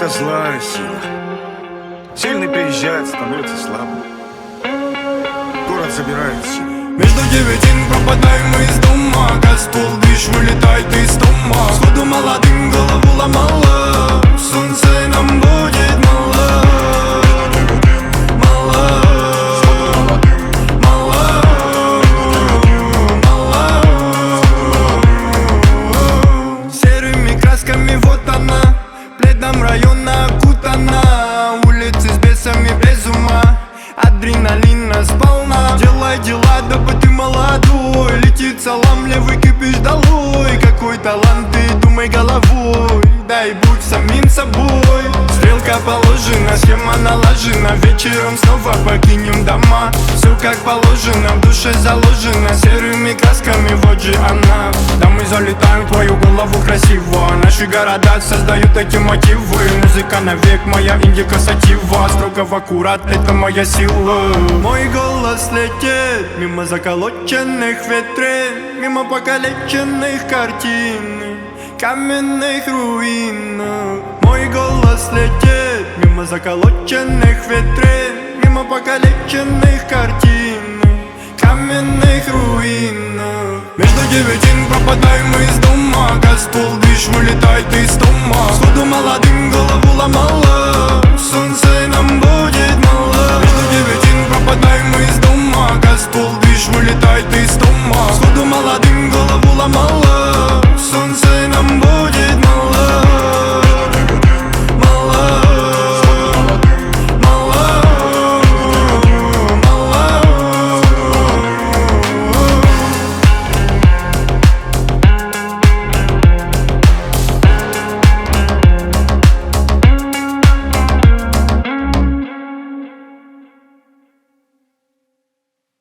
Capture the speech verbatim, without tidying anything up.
это злая сила. Сильный приезжает, становится слабым. Город забирает силу. Между девятин пропадаем мы из дома. Газ полдыш вылетает из дома. Сходу молодым голову ломало. Солнце нам будет мало. Мало. Мало. Мало. Серыми красками вот она, пледом района окутана. Улицы с бесами без ума, адреналина сполна. Делай дела, дабы ты молодой. Летит салам, левый кипиш долой. Какой талант, ты думай головой. Дай будь самим собой. Стрелка положена, схема налажена. Вечером снова покинем дома. Все как положено, в душе заложено. Серыми красками, вот же она. Да мы залетаем в твою голову красиво. Наши города создают эти мотивы. Музыка навек, моя индика сатива. Строго в аккурат, это моя сила. Мой голос летит мимо заколоченных витрин, мимо покалеченных картин, каменных руин. Мой голос летит мимо заколоченных витрин, мимо покалеченных картин, каменных руин. Между девятин пропадаем мы из дома. Газ полдыш вылетает из дома. Сходу молодым